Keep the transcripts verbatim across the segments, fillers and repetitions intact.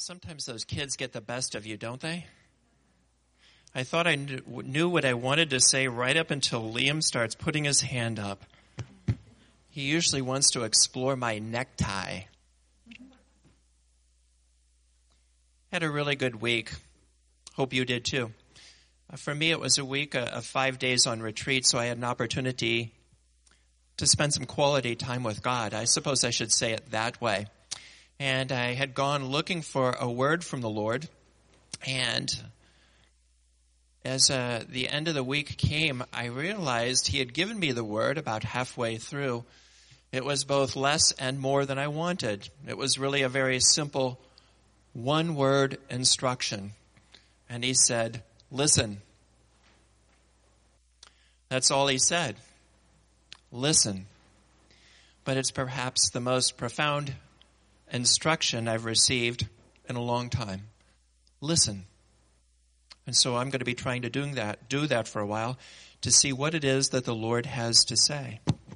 Sometimes those kids get the best of you, don't they? I thought I knew what I wanted to say right up until Liam starts putting his hand up. He usually wants to explore my necktie. Had a really good week. Hope you did too. For me, it was a week of five days on retreat, so I had an opportunity to spend some quality time with God. I suppose I should say it that way. And I had gone looking for a word from the Lord. And as uh, the end of the week came, I realized he had given me the word about halfway through. It was both less and more than I wanted. It was really a very simple one-word instruction. And he said, listen. That's all he said. Listen. But it's perhaps the most profound instruction I've received in a long time. Listen. And so I'm going to be trying to do that, do that for a while to see what it is that the Lord has to say.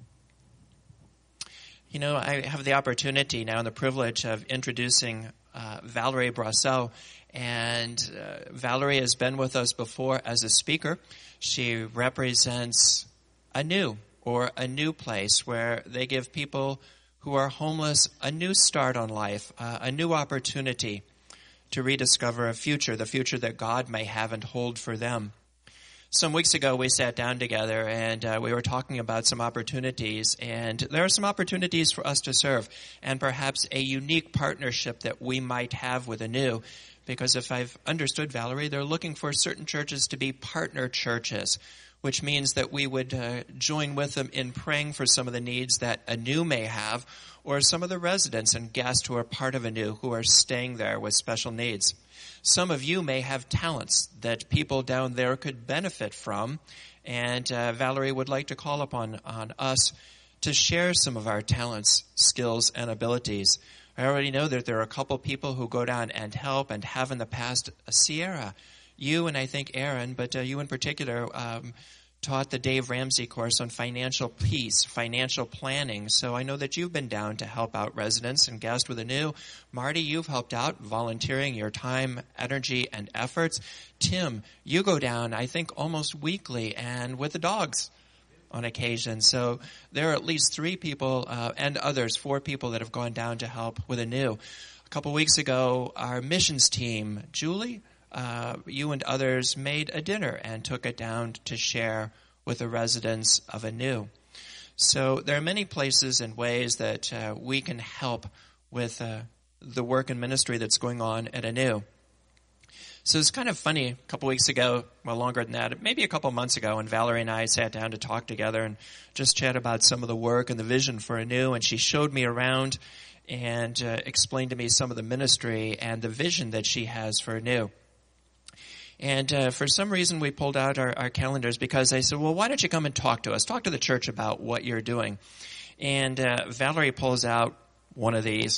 You know, I have the opportunity now and the privilege of introducing uh, Valerie Brassel. And uh, Valerie has been with us before as a speaker. She represents a new or a new place where they give people who are homeless a new start on life, uh, a new opportunity to rediscover a future, the future that God may have and hold for them. Some weeks ago, we sat down together and uh, we were talking about some opportunities, and there are some opportunities for us to serve, and perhaps a unique partnership that we might have with Anew. Because if I've understood Valerie, they're looking for certain churches to be partner churches, which means that we would uh, join with them in praying for some of the needs that Anew may have, or some of the residents and guests who are part of Anew who are staying there with special needs. Some of you may have talents that people down there could benefit from, and uh, Valerie would like to call upon on us to share some of our talents, skills, and abilities. I already know that there are a couple people who go down and help and have in the past. Sierra, you and I think Aaron, but uh, you in particular, um, taught the Dave Ramsey course on financial peace, financial planning. So I know that you've been down to help out residents and guests with Anew. Marty, you've helped out, volunteering your time, energy, and efforts. Tim, you go down, I think, almost weekly and with the dogs on occasion. So there are at least three people uh, and others, four people that have gone down to help with Anew. A couple weeks ago, our missions team, Julie, Uh, you and others made a dinner and took it down to share with the residents of Anew. So there are many places and ways that uh, we can help with uh, the work and ministry that's going on at Anew. So it's kind of funny, a couple weeks ago, well, longer than that, maybe a couple months ago, when Valerie and I sat down to talk together and just chat about some of the work and the vision for Anew, and she showed me around and uh, explained to me some of the ministry and the vision that she has for Anew. And uh, for some reason, we pulled out our, our calendars because I said, well, why don't you come and talk to us? Talk to the church about what you're doing. And uh, Valerie pulls out one of these.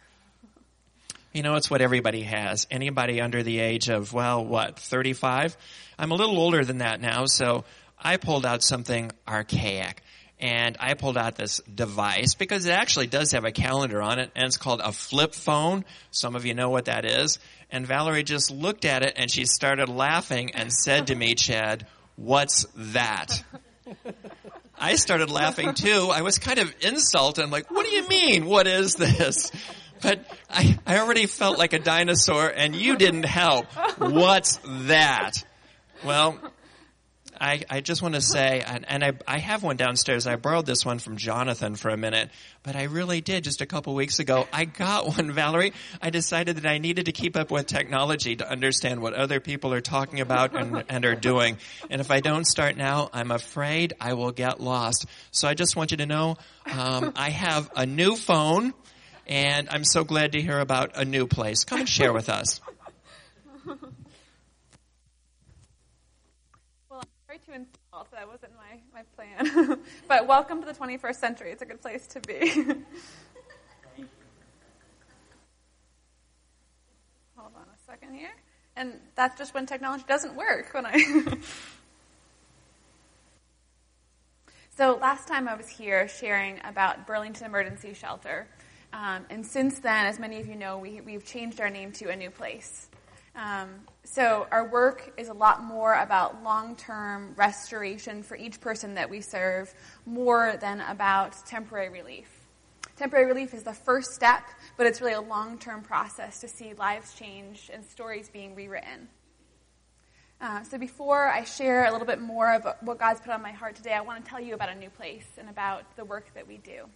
You know, it's what everybody has. Anybody under the age of, well, what, thirty-five? I'm a little older than that now, so I pulled out something archaic. And I pulled out this device because it actually does have a calendar on it, and it's called a flip phone. Some of you know what that is. And Valerie just looked at it, and she started laughing and said to me, Chad, what's that? I started laughing, too. I was kind of insulted. I'm like, what do you mean? What is this? But I, I already felt like a dinosaur, and you didn't help. What's that? Well, I, I just want to say, and, and I, I have one downstairs. I borrowed this one from Jonathan for a minute, but I really did just a couple weeks ago. I got one, Valerie. I decided that I needed to keep up with technology to understand what other people are talking about and, and are doing. And if I don't start now, I'm afraid I will get lost. So I just want you to know um, I have a new phone, and I'm so glad to hear about a new place. Come and share with us. To install, so that wasn't my, my plan. But welcome to the twenty-first century. It's a good place to be. Hold on a second here. And that's just when technology doesn't work. When I So last time I was here sharing about Burlington Emergency Shelter. Um, and since then, as many of you know, we, we've changed our name to A New Place. Um, so our work is a lot more about long-term restoration for each person that we serve, more than about temporary relief. Temporary relief is the first step, but it's really a long-term process to see lives change and stories being rewritten. Uh, so before I share a little bit more of what God's put on my heart today, I want to tell you about A New Place and about the work that we do.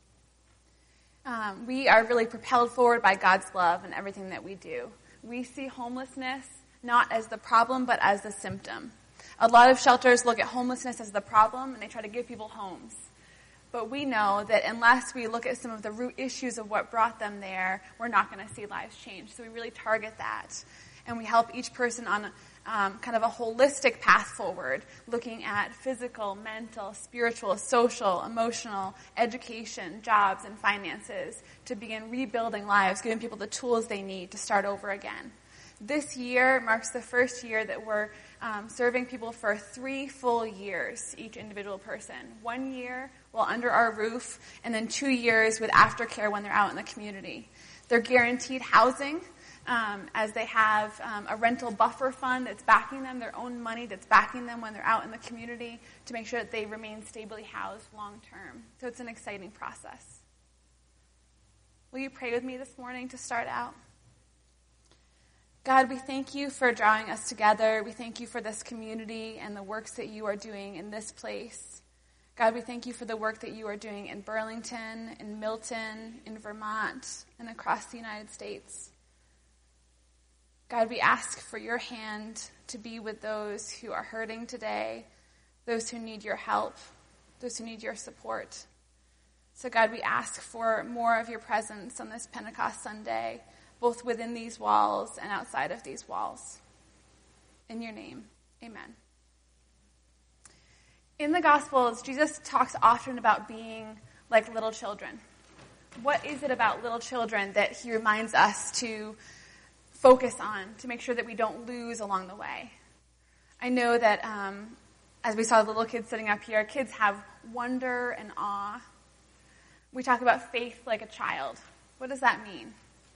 Um, we are really propelled forward by God's love in everything that we do. We see homelessness not as the problem, but as the symptom. A lot of shelters look at homelessness as the problem, and they try to give people homes. But we know that unless we look at some of the root issues of what brought them there, we're not going to see lives change. So we really target that. And we help each person on um, kind of a holistic path forward, looking at physical, mental, spiritual, social, emotional, education, jobs, and finances to begin rebuilding lives, giving people the tools they need to start over again. This year marks the first year that we're um, serving people for three full years, each individual person. One year while under our roof, and then two years with aftercare when they're out in the community. They're guaranteed housing um, as they have um, a rental buffer fund that's backing them, their own money that's backing them when they're out in the community to make sure that they remain stably housed long term. So it's an exciting process. Will you pray with me this morning to start out? God, we thank you for drawing us together. We thank you for this community and the works that you are doing in this place. God, we thank you for the work that you are doing in Burlington, in Milton, in Vermont, and across the United States. God, we ask for your hand to be with those who are hurting today, those who need your help, those who need your support. So God, we ask for more of your presence on this Pentecost Sunday, both within these walls and outside of these walls. In your name, amen. In the Gospels, Jesus talks often about being like little children. What is it about little children that he reminds us to focus on, to make sure that we don't lose along the way? I know that um, as we saw the little kids sitting up here, kids have wonder and awe. We talk about faith like a child. What does that mean?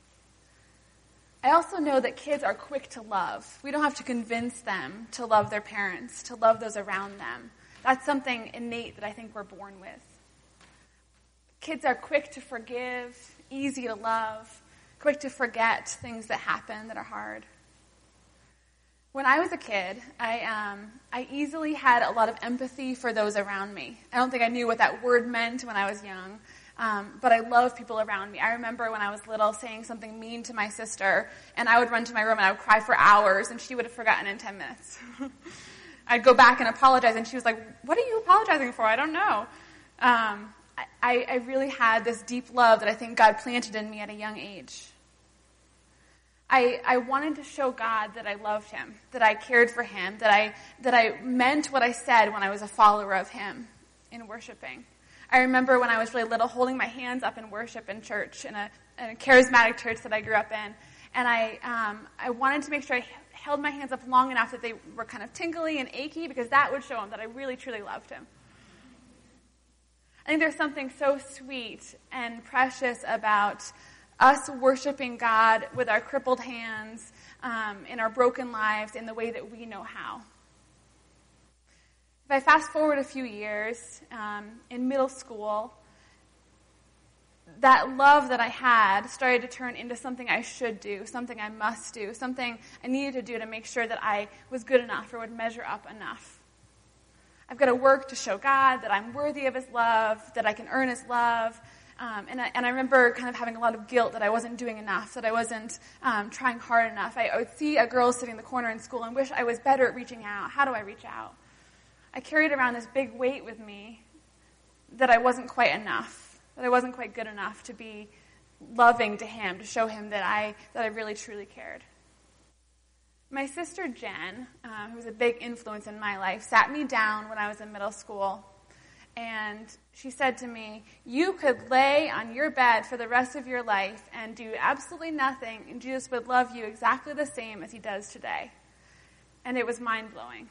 I also know that kids are quick to love. We don't have to convince them to love their parents, to love those around them. That's something innate that I think we're born with. Kids are quick to forgive, easy to love, quick to forget things that happen that are hard. When I was a kid, I um, I easily had a lot of empathy for those around me. I don't think I knew what that word meant when I was young, um, but I love people around me. I remember when I was little saying something mean to my sister, and I would run to my room and I would cry for hours, and she would have forgotten in ten minutes. I'd go back and apologize, and she was like, "What are you apologizing for? I don't know." Um, I, I really had this deep love that I think God planted in me at a young age. I, I wanted to show God that I loved him, that I cared for him, that I that I meant what I said when I was a follower of him in worshiping. I remember when I was really little holding my hands up in worship in church, in a, in a charismatic church that I grew up in, and I um, I wanted to make sure I held my hands up long enough that they were kind of tingly and achy, because that would show him that I really, truly loved him. I think there's something so sweet and precious about us worshiping God with our crippled hands, um, in our broken lives, in the way that we know how. If I fast forward a few years, um, in middle school, that love that I had started to turn into something I should do, something I must do, something I needed to do to make sure that I was good enough or would measure up enough. I've got to work to show God that I'm worthy of his love, that I can earn his love. Um, and, I, and I remember kind of having a lot of guilt that I wasn't doing enough, that I wasn't um, trying hard enough. I, I would see a girl sitting in the corner in school and wish I was better at reaching out. How do I reach out? I carried around this big weight with me that I wasn't quite enough, that I wasn't quite good enough to be loving to him, to show him that I that I really, truly cared. My sister Jen, uh, who was a big influence in my life, sat me down when I was in middle school, and she said to me, "You could lay on your bed for the rest of your life and do absolutely nothing, and Jesus would love you exactly the same as he does today." And it was mind-blowing.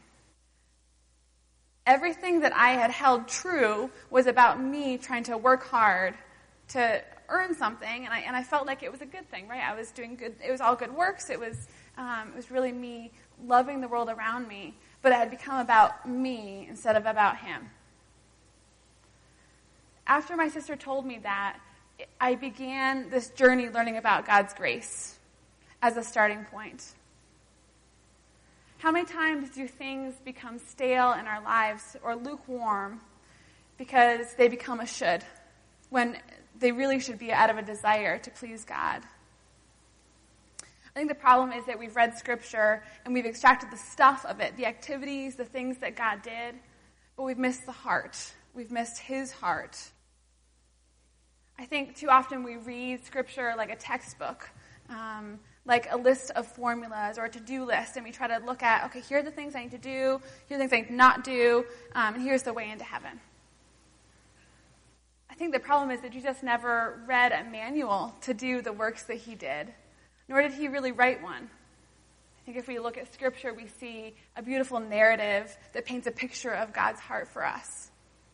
Everything that I had held true was about me trying to work hard to earn something, and I and I felt like it was a good thing, right? I was doing good. It was all good works. It was um, it was really me loving the world around me, but it had become about me instead of about him. After my sister told me that, I began this journey learning about God's grace as a starting point. How many times do things become stale in our lives or lukewarm because they become a should, when they really should be out of a desire to please God? I think the problem is that we've read Scripture and we've extracted the stuff of it, the activities, the things that God did, but we've missed the heart. We've missed his heart. I think too often we read Scripture like a textbook, um, like a list of formulas or a to-do list, and we try to look at, okay, here are the things I need to do, here are the things I need to not do, um, and here's the way into heaven. I think the problem is that Jesus never read a manual to do the works that he did, nor did he really write one. I think if we look at Scripture, we see a beautiful narrative that paints a picture of God's heart for us.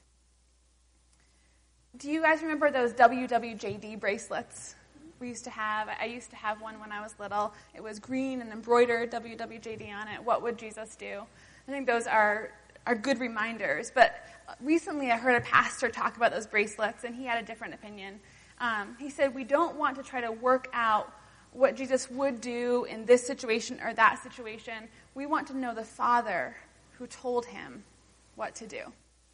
Do you guys remember those W W J D bracelets we used to have? I used to have one when I was little. It was green and embroidered W W J D on it. What would Jesus do? I think those are, are good reminders. But recently I heard a pastor talk about those bracelets, and he had a different opinion. Um, he said, we don't want to try to work out what Jesus would do in this situation or that situation. We want to know the Father who told him what to do.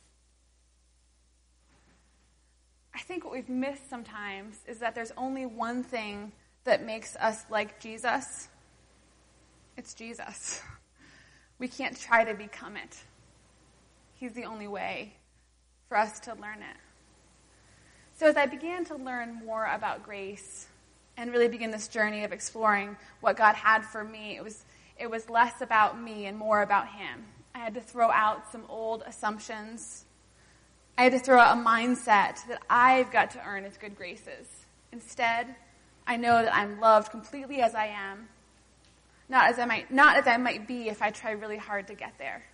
I think what we've missed sometimes is that there's only one thing that makes us like Jesus. It's Jesus. We can't try to become it. He's the only way for us to learn it. So as I began to learn more about grace and really begin this journey of exploring what God had for me, it was it was less about me and more about him. I had to throw out some old assumptions. I had to throw out a mindset that I've got to earn his good graces. Instead, I know that I'm loved completely as I am, not as I might not as I might be if I try really hard to get there.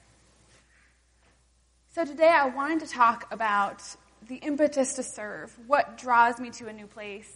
So today I wanted to talk about the impetus to serve, what draws me to a new place,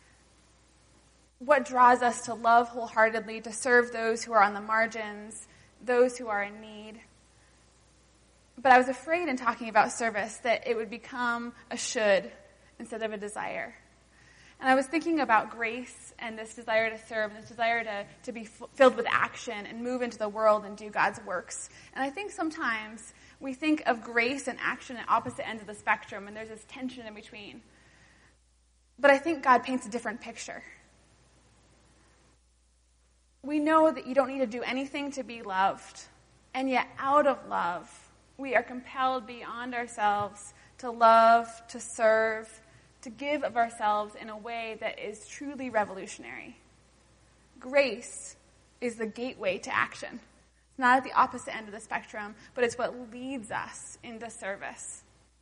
what draws us to love wholeheartedly, to serve those who are on the margins, those who are in need. But I was afraid in talking about service that it would become a should instead of a desire. And I was thinking about grace and this desire to serve, and this desire to, to be f- filled with action and move into the world and do God's works. And I think sometimes we think of grace and action at opposite ends of the spectrum, and there's this tension in between. But I think God paints a different picture. We know that you don't need to do anything to be loved, and yet out of love, we are compelled beyond ourselves to love, to serve, to give of ourselves in a way that is truly revolutionary. Grace is the gateway to action. It's not at the opposite end of the spectrum, but it's what leads us into service.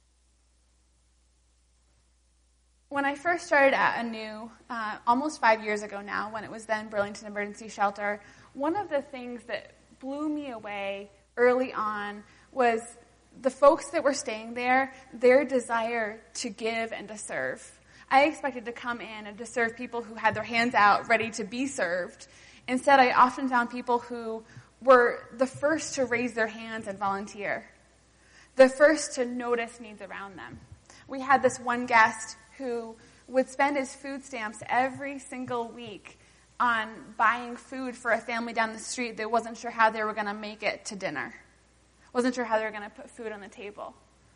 When I first started at Anew, uh, almost five years ago now, when it was then Burlington Emergency Shelter, one of the things that blew me away early on was the folks that were staying there, their desire to give and to serve. I expected to come in and to serve people who had their hands out, ready to be served. Instead, I often found people who were the first to raise their hands and volunteer, the first to notice needs around them. We had this one guest who would spend his food stamps every single week on buying food for a family down the street that wasn't sure how they were going to make it to dinner. Wasn't sure how they were going to put food on the table.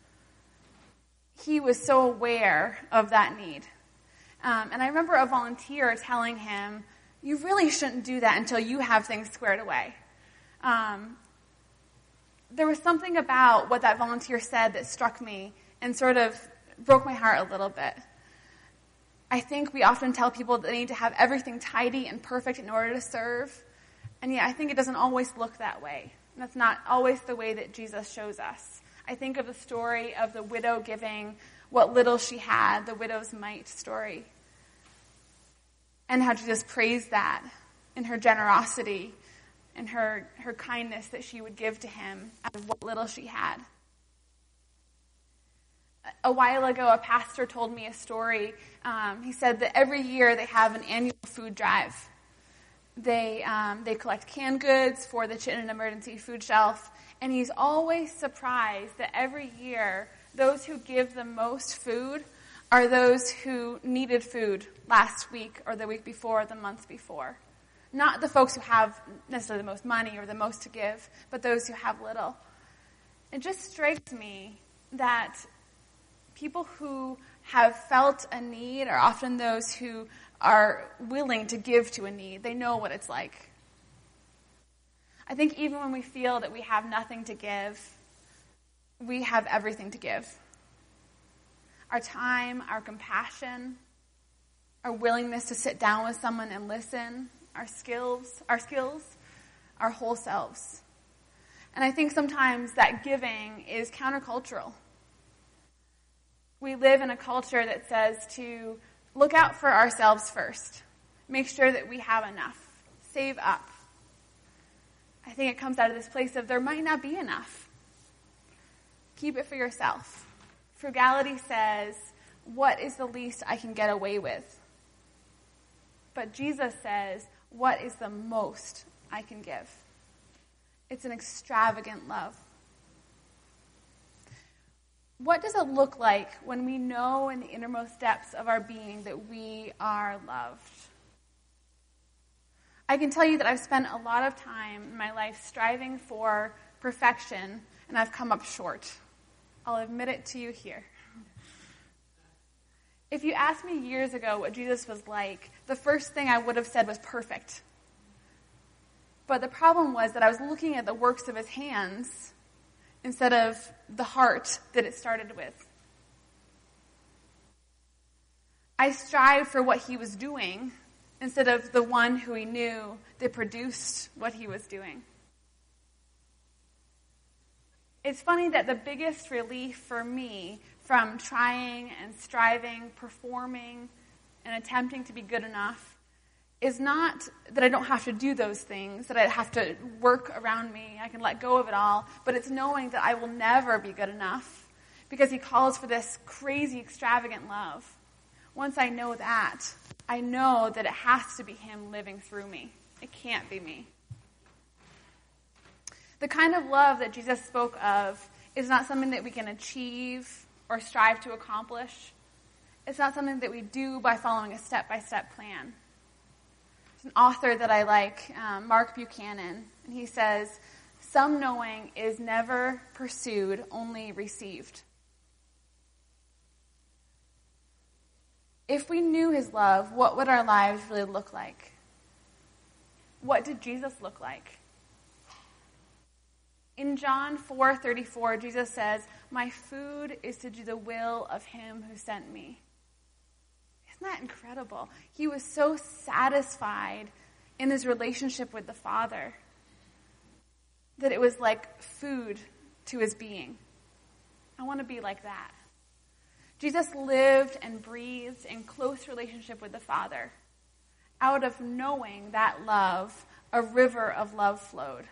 He was so aware of that need. Um, and I remember a volunteer telling him, you really shouldn't do that until you have things squared away. Um, there was something about what that volunteer said that struck me and sort of broke my heart a little bit. I think we often tell people that they need to have everything tidy and perfect in order to serve. And yet I think it doesn't always look that way. That's not always the way that Jesus shows us. I think of the story of the widow giving what little she had, the widow's mite story, and how Jesus praised that in her generosity and her, her kindness that she would give to him out of what little she had. a while ago, a pastor told me a story. Um, he said that every year they have an annual food drive. They um, they collect canned goods for the Chittenden Emergency Food Shelf, and he's always surprised that every year those who give the most food are those who needed food last week or the week before or the month before. Not the folks who have necessarily the most money or the most to give, but those who have little. It just strikes me that people who have felt a need are often those who are willing to give to a need. They know what it's like. I think even when we feel that we have nothing to give, we have everything to give. Our time, our compassion, our willingness to sit down with someone and listen, our skills, our skills, our whole selves. And I think sometimes that giving is countercultural. We live in a culture that says to look out for ourselves first. Make sure that we have enough. Save up. I think it comes out of this place of there might not be enough. Keep it for yourself. Frugality says, what is the least I can get away with? But Jesus says, what is the most I can give? It's an extravagant love. What does it look like when we know in the innermost depths of our being that we are loved? I can tell you that I've spent a lot of time in my life striving for perfection, and I've come up short. I'll admit it to you here. If you asked me years ago what Jesus was like, the first thing I would have said was perfect. But the problem was that I was looking at the works of his hands instead of the heart that it started with. I strived for what he was doing instead of the one who he knew that produced what he was doing. It's funny that the biggest relief for me from trying and striving, performing, and attempting to be good enough is not that I don't have to do those things, that I have to work around me, I can let go of it all, but it's knowing that I will never be good enough because he calls for this crazy, extravagant love. Once I know that, I know that it has to be him living through me. It can't be me. The kind of love that Jesus spoke of is not something that we can achieve or strive to accomplish. It's not something that we do by following a step-by-step plan. There's an author that I like, um, Mark Buchanan, and he says, "Some knowing is never pursued, only received." If we knew his love, what would our lives really look like? What did Jesus look like? In John four thirty-four, Jesus says, "My food is to do the will of him who sent me." Isn't that incredible? He was so satisfied in his relationship with the Father that it was like food to his being. I want to be like that. Jesus lived and breathed in close relationship with the Father. Out of knowing that love, a river of love flowed.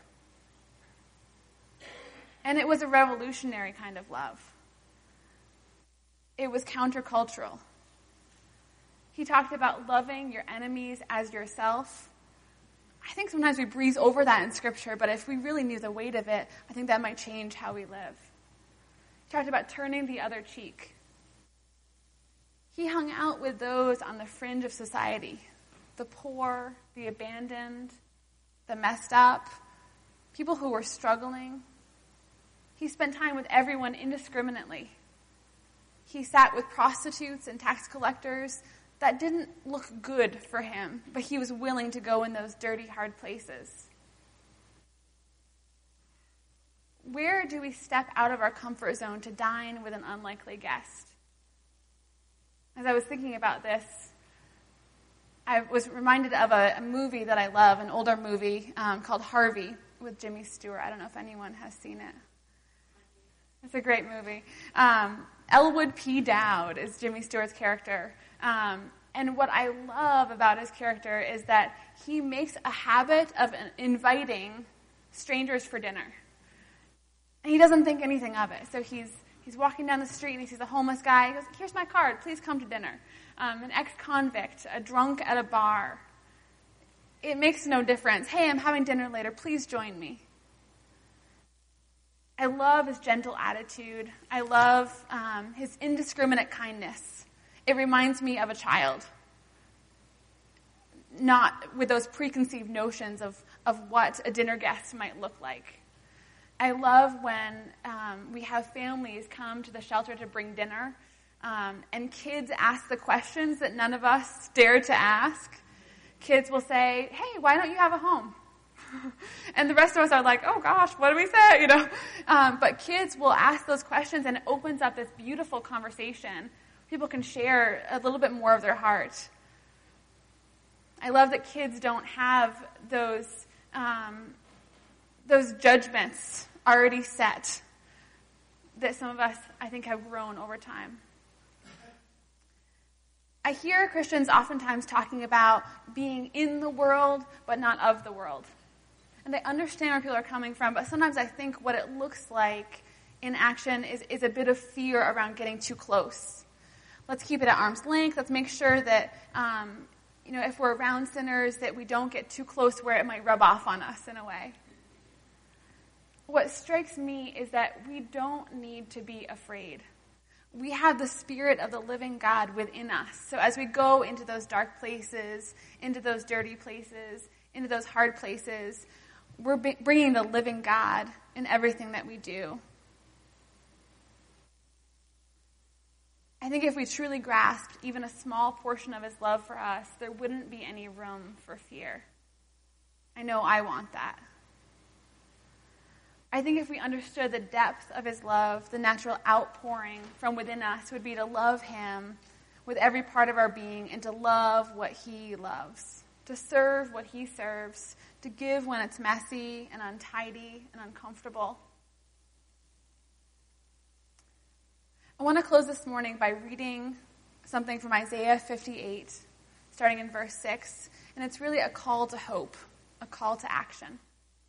And it was a revolutionary kind of love. It was countercultural. He talked about loving your enemies as yourself. I think sometimes we breeze over that in Scripture, but if we really knew the weight of it, I think that might change how we live. He talked about turning the other cheek. He hung out with those on the fringe of society, the poor, the abandoned, the messed up, people who were struggling. He spent time with everyone indiscriminately. He sat with prostitutes and tax collectors. That didn't look good for him, but he was willing to go in those dirty, hard places. Where do we step out of our comfort zone to dine with an unlikely guest? As I was thinking about this, I was reminded of a, a movie that I love, an older movie um, called Harvey with Jimmy Stewart. I don't know if anyone has seen it. It's a great movie. Um, Elwood P. Dowd is Jimmy Stewart's character. Um, and what I love about his character is that he makes a habit of inviting strangers for dinner. And he doesn't think anything of it. So he's He's walking down the street and he sees a homeless guy. He goes, here's my card. Please come to dinner. Um, an ex-convict, a drunk at a bar. It makes no difference. Hey, I'm having dinner later. Please join me. I love his gentle attitude. I love um, his indiscriminate kindness. It reminds me of a child, not with those preconceived notions of, of what a dinner guest might look like. I love when um, we have families come to the shelter to bring dinner, um, and kids ask the questions that none of us dare to ask. Kids will say, hey, why don't you have a home? And the rest of us are like, oh gosh, what do we say? You know, um, but kids will ask those questions, and it opens up this beautiful conversation. People can share a little bit more of their heart. I love that kids don't have those um, those judgments already set that some of us, I think, have grown over time. I hear Christians oftentimes talking about being in the world, but not of the world. And I understand where people are coming from, but sometimes I think what it looks like in action is, is a bit of fear around getting too close. Let's keep it at arm's length. Let's make sure that, um, you know, if we're around sinners, that we don't get too close where it might rub off on us in a way. What strikes me is that we don't need to be afraid. We have the Spirit of the living God within us. So as we go into those dark places, into those dirty places, into those hard places, we're bringing the living God in everything that we do. I think if we truly grasped even a small portion of his love for us, there wouldn't be any room for fear. I know I want that. I think if we understood the depth of his love, the natural outpouring from within us would be to love him with every part of our being and to love what he loves, to serve what he serves, to give when it's messy and untidy and uncomfortable. I want to close this morning by reading something from Isaiah fifty-eight, starting in verse six, and it's really a call to hope, a call to action.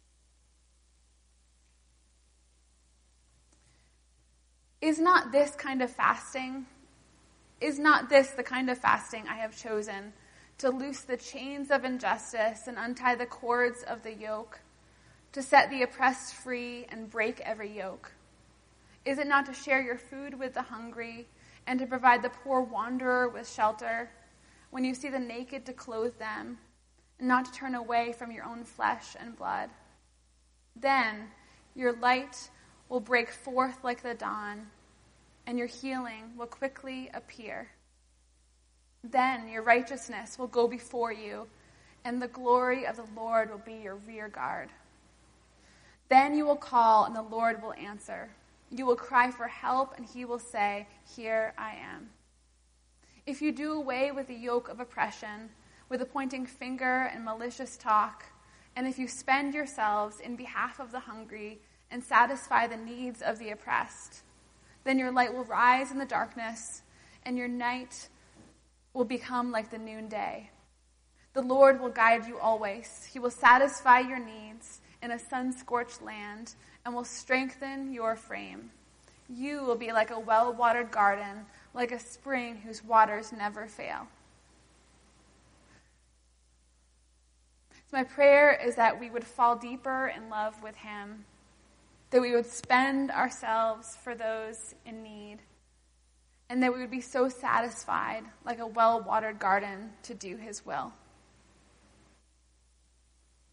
Is not this kind of fasting, is not this the kind of fasting I have chosen, to loose the chains of injustice and untie the cords of the yoke, to set the oppressed free and break every yoke? Is it not to share your food with the hungry and to provide the poor wanderer with shelter, when you see the naked to clothe them, and not to turn away from your own flesh and blood? Then your light will break forth like the dawn, and your healing will quickly appear. Then your righteousness will go before you, and the glory of the Lord will be your rear guard. Then you will call, and the Lord will answer. You will cry for help, and he will say, here I am. If you do away with the yoke of oppression, with a pointing finger and malicious talk, and if you spend yourselves in behalf of the hungry and satisfy the needs of the oppressed, then your light will rise in the darkness, and your night will become like the noonday. The Lord will guide you always. He will satisfy your needs in a sun-scorched land and will strengthen your frame. You will be like a well-watered garden, like a spring whose waters never fail. So my prayer is that we would fall deeper in love with him, that we would spend ourselves for those in need, and that we would be so satisfied, like a well-watered garden, to do his will.